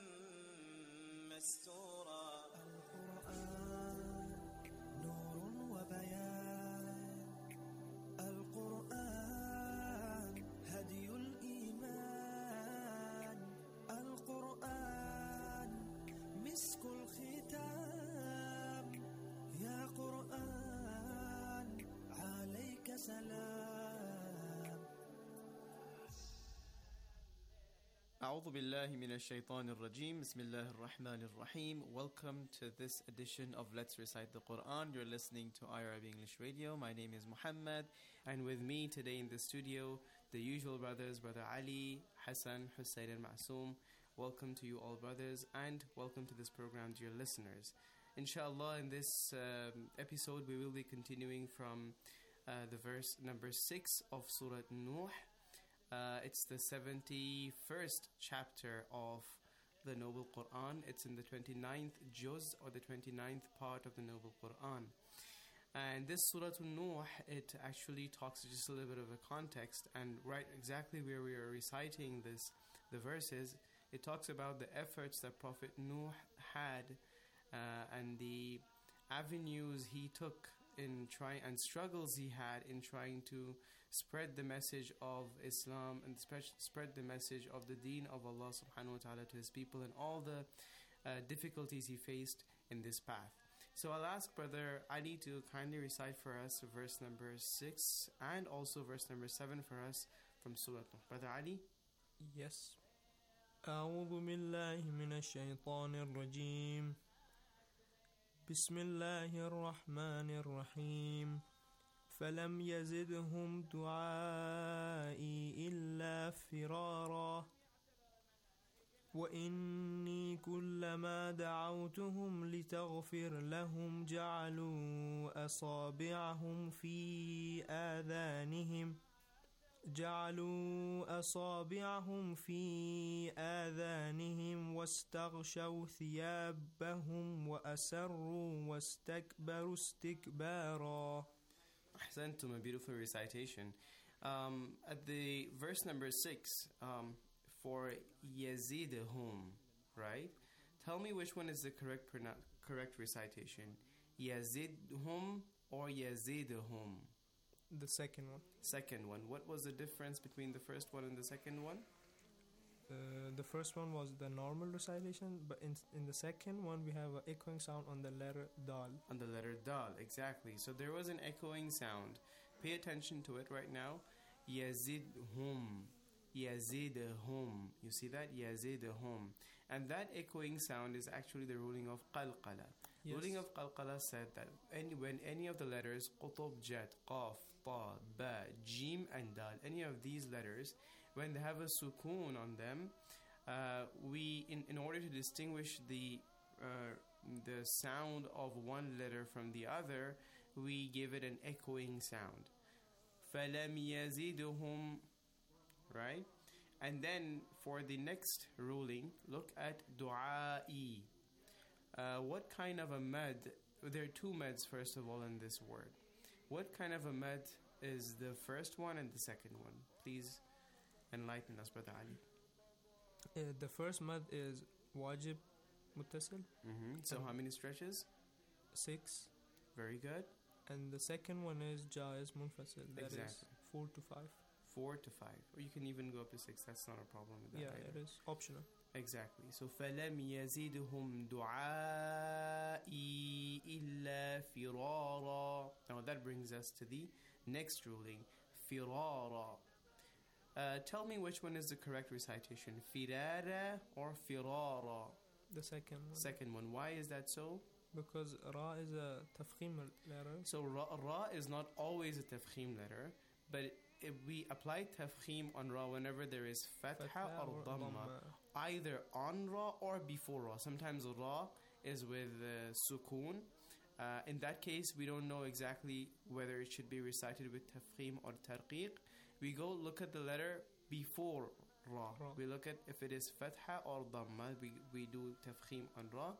مستورا. القرآن نور وبيان، القرآن هدي الإيمان، القرآن مسك الختام، يا قرآن عليك سلام. أعوذ بالله من الشيطان الرجيم. بسم الله الرحمن الرحيم. Welcome to this edition of Let's Recite the Quran. You're listening to I R I B English Radio. My name is Muhammad, and with me today in the studio, the usual brothers, Brother Ali, Hassan, Hussein, and Masoom. Welcome to you all, brothers, and welcome to this program, dear listeners. Inshallah, in this um, episode, we will be continuing from uh, the verse number six of Surah Nuh. Uh, it's the seventy-first chapter of the Noble Quran. It's in the twenty-ninth juz, or the twenty-ninth part of the Noble Quran. And this Surah Nuh, it actually talks just a little bit of a context, and right exactly where we are reciting this, the verses, it talks about the efforts that Prophet Nuh had uh, and the avenues he took in trying, and struggles he had in trying to spread the message of Islam and spread, spread the message of the deen of Allah subhanahu wa ta'ala to his people, and all the uh, difficulties he faced in this path. So I'll ask Brother Ali to kindly recite for us verse number six and also verse number seven for us from Surah Nuh. Brother Ali? Yes. أعوذ بالله من الشيطان الرجيم. بسم الله الرحمن الرحيم. فلم يزدهم دعائي إلا فرارا وإني كلما دعوتهم لتغفر لهم جعلوا أصابعهم في آذانهم جعلوا أصابعهم في آذانهم واستغشوا ثيابهم وأسروا واستكبروا استكبارا. Ahsantum, a beautiful recitation. Um, at the verse number six, um, for Yazidhum, right? Tell me which one is the correct pronou- correct recitation. Yazidhum or Yazidhum? The second one. Second one. What was the difference between the first one and the second one? Uh, the first one was the normal recitation, but in in the second one we have an echoing sound on the letter dal. On the letter dal, exactly. So there was an echoing sound. Pay attention to it right now. Yazidhum, Yazidhum. You see that? Yazidhum. And that echoing sound is actually the ruling of qalqala. Yes. Ruling of qalqala said that any, when any of the letters qutub, jet, qaf, ta, ba, jim, and dal, any of these letters, when they have a sukoon on them, uh, we, in, in order to distinguish the uh, the sound of one letter from the other, we give it an echoing sound. فَلَمْ يَزِدُهُمْ. Right? And then for the next ruling, look at du'a'i. Uh, what kind of a mad? There are two mads, first of all, in this word. What kind of a mad is the first one and the second one? Please enlighten us, Brother Ali. Uh, the first mad is wajib muttasil. Mm-hmm. So how many stretches? Six. Very good. And the second one is jaiz munfasil. That Exactly. is four to five. Four to five. Or you can even go up to six. That's not a problem with that. Yeah, either. it is optional. Exactly. So فَلَمْ يَزِدْهُمْ دُعَائِي إِلَّا فِرَارًا. Now that brings us to the next ruling. Firara. Uh, tell me which one is the correct recitation. Firara or firara? The second one. Second one. Why is that so? Because ra is a tafkhim letter. So ra, ra is not always a tafkhim letter, but if we apply tafkhim on ra whenever there is fatha, Fatha or or dhamma, dhamma. either on ra or before ra. Sometimes ra is with uh, sukoon. Uh, in that case, we don't know exactly whether it should be recited with tafkhim or tarqiq. We go look at the letter before ra. Ra. We look at if it is fatha or dhamma. We, we do tafkhim on ra.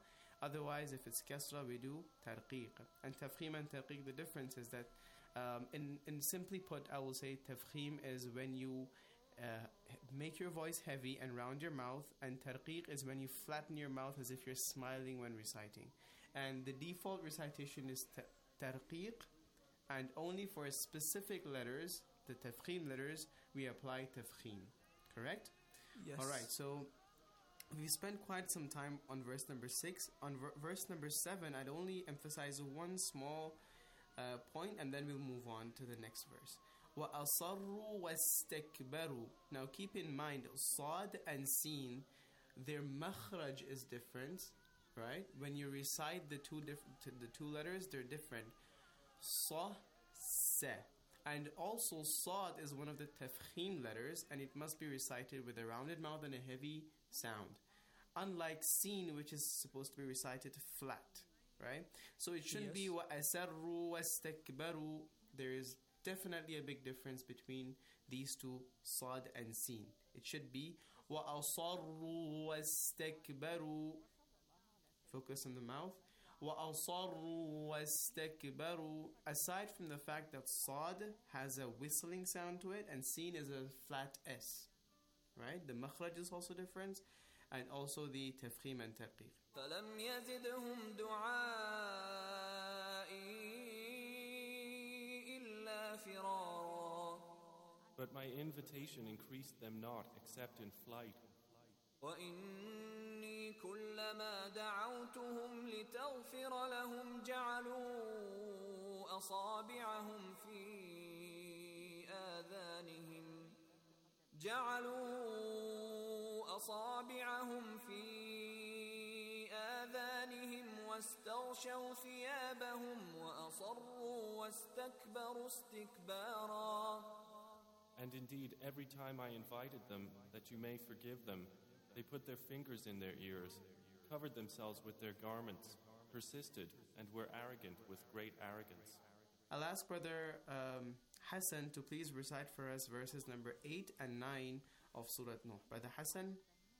Otherwise, if it's kasra, we do tarqiq. And tafkhim and tarqiq, the difference is that, um, in, in simply put, I will say tafkhim is when you uh, make your voice heavy and round your mouth, and tarqiq is when you flatten your mouth as if you're smiling when reciting. And the default recitation is ta- tarqiq, and only for specific letters, the tafkhim letters, we apply tafkhim. Correct? Yes. Alright, so we spent quite some time on verse number six. On ver- verse number seven, I'd only emphasize one small uh, point, and then we'll move on to the next verse. وَأَصَرُّوا وَاسْتَكْبَرُوا. Now keep in mind, Sad and Sin, their makhraj is different, right? When you recite the two diff- the two letters, they're different. Sa, Se. And also, Sad is one of the tafkhim letters, and it must be recited with a rounded mouth and a heavy sound. Unlike Sin, which is supposed to be recited flat, right? So it shouldn't Yes. be وَأَسَرُّوا وَاسْتَكْبَرُوا. There is definitely a big difference between these two, Sad and Sin. It should be وَأَصَرُّوا وَاسْتَكْبَرُوا. Focus on the mouth. وَأَصَرُّوا وَاسْتَكْبَرُوا. Aside from the fact that Sad has a whistling sound to it and Sin is a flat S, right? The makhraj is also different, and also the tafkhim and tarqiq. فلم يزدهم دعائي إلا فرارا. But my invitation increased them not, except in flight. وإني كلما دعوتهم لتغفر لهم جعلوا أصابعهم في آذانهم جعلوا أصابعهم في آذانهم واستغشوا ثيابهم وأصروا واستكبروا استكبارا. And indeed, every time I invited them, that you may forgive them, they put their fingers in their ears, covered themselves with their garments, persisted, and were arrogant with great arrogance. I'll ask Brother um, Hassan to please recite for us verses number eight and nine of Surah Nuh. Brother Hassan.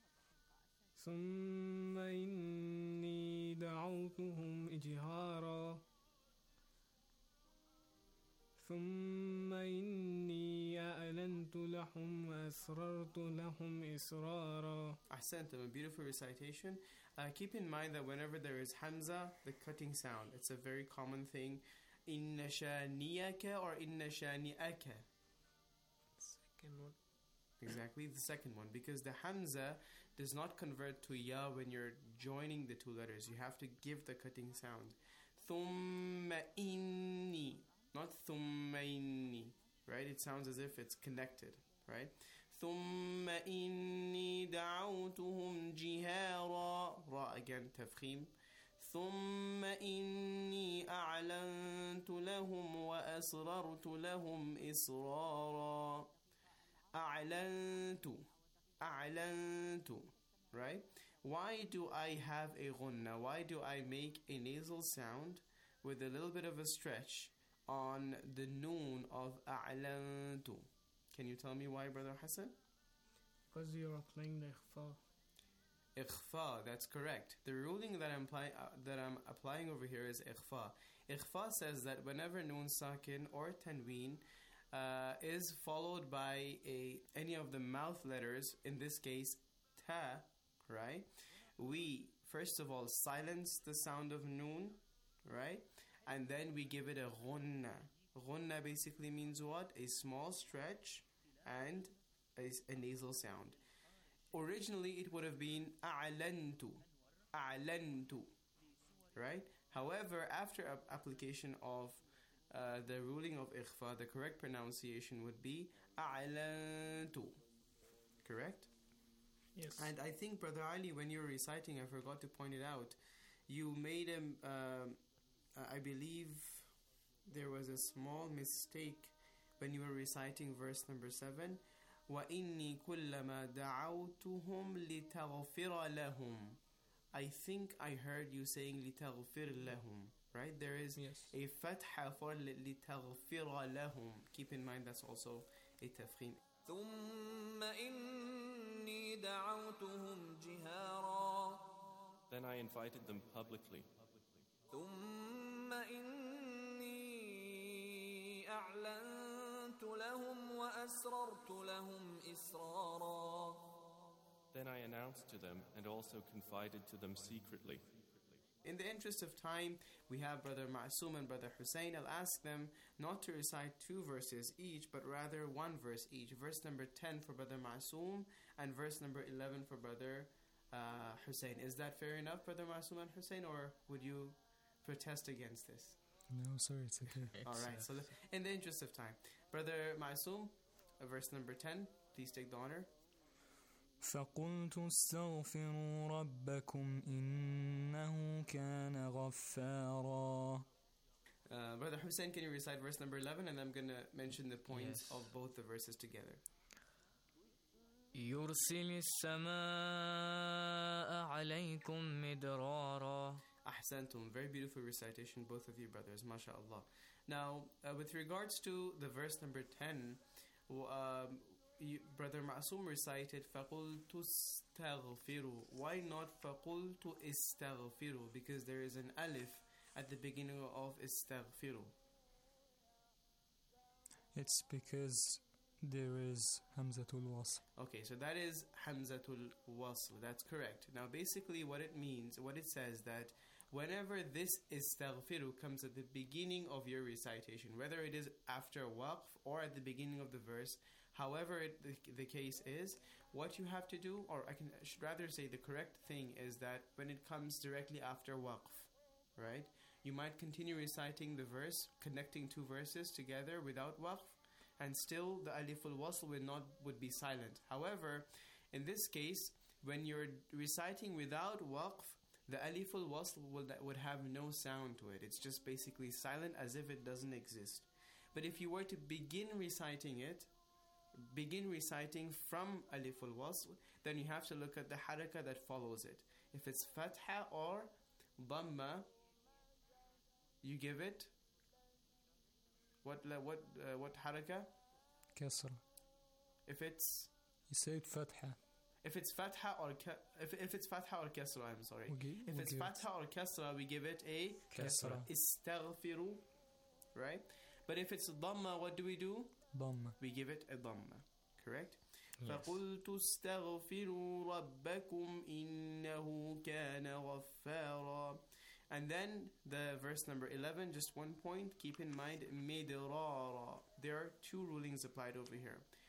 ثم إني دعوتهم إجهارا ثم إني أعلنت لهم وأسررت لهم إسرارا. Ahsantum, a beautiful recitation. Uh, keep in mind that whenever there is Hamza, the cutting sound, it's a very common thing. Inna shaniyaka or inna shani'aka. Second one. Exactly, the second one. Because the Hamza does not convert to Ya when you're joining the two letters. You have to give the cutting sound. Thumma inni. Not thumma inni. Right? It sounds as if it's connected. Right? ثم إني دعوتهم جهارا. Ra again, tafkhim. ثم إني أعلنت لهم وأسررت لهم إسرارا. أعلنت أعلنت. Right? Why do I have a ghunna? Why do I make a nasal sound with a little bit of a stretch on the noon of أعلنت? Can you tell me why, Brother Hassan? Because you are applying the ikhfa. Ikhfa, that's correct. The ruling that I'm, apply, uh, that I'm applying over here is ikhfa. Ikhfa says that whenever noon sakin or tanween uh, is followed by a any of the mouth letters, in this case ta, right? We first of all silence the sound of noon, right? And then we give it a ghunna. Ghunna basically means what? A small stretch and a, a nasal sound. Originally it would have been a'lantu, a'lantu, right? However, after ap- application of uh, the ruling of ikhfa, the correct pronunciation would be a'lantu. Correct? Yes. And I think, Brother Ali, when you were reciting, I forgot to point it out, you made a, um, I believe there was a small mistake when you were reciting verse number seven. وَإِنِّي كُلَّمَا دَعَوْتُهُمْ لِتَغْفِرَ لَهُمْ. I think I heard you saying لِتَغْفِرْ لَهُمْ. Right? There is yes. a fatha for لِتَغْفِرَ لَهُمْ. Keep in mind that's also a tafkhim. ثم إني دعوتهم جهارا. Then I invited them publicly. ثم إني أعلنت لهم وأسررت لهم إسرارا. Then I announced to them and also confided to them secretly. In the interest of time, we have Brother Ma'soom and Brother Hussein. I'll ask them not to recite two verses each, but rather one verse each. Verse number ten for Brother Ma'soom and verse number eleven for Brother uh, Hussein. Is that fair enough, Brother Ma'soom and Hussein, or would you protest against this? No, sorry, it's okay. All right, so in the interest of time, Brother Ma'soom, uh, verse number ten, please take the honor. فقلت استغفروا ربكم إنه كان غفارا. Uh, Brother Hussein, can you recite verse number eleven, and I'm going to mention the points Yes. of both the verses together. يرسل السماء عليكم مدرارا. Ahsantum, very beautiful recitation, both of you brothers, mashallah. Now, uh, with regards to the verse number ten, um, you, Brother Ma'soom recited فَقُلْتُ اسْتَغْفِرُوا. Why not فَقُلْتُ اسْتَغْفِرُوا? Because there is an alif at the beginning of istaghfiru. It's because there is Hamzatul Wasl. Okay, so that is Hamzatul Wasl. That's correct. Now, basically, what it means, what it says that whenever this istaghfiru comes at the beginning of your recitation, whether it is after waqf or at the beginning of the verse, however it, the, the case is, what you have to do, or I can I should rather say the correct thing is that when it comes directly after waqf, right, you might continue reciting the verse, connecting two verses together without waqf, and still the aliful wasl would not would be silent. However, in this case, when you're reciting without waqf, the aliful wasl would, would have no sound to it. It's just basically silent as if it doesn't exist. But if you were to begin reciting it, begin reciting from aliful wasl, then you have to look at the haraka that follows it. If it's fatha or dhamma, you give it what what uh, what haraka? Kasra. If it's You said Fatha. if it's fatha or ka, if if it's fatha or kasra, I'm sorry. We gi- if we it's give it- fatha or kasra, we give it a Kasra. Istaghfiru, right? But if it's dhamma, what do we do? Dhamma. We give it a dhamma, correct? Yes. فَقُلْتُ اسْتَغْفِرُوا رَبَّكُمْ إِنَّهُ كَانَ غَفَّارًا. And then the verse number eleven, just one point, keep in mind, مِدْرَارًا. There are two rulings applied over here.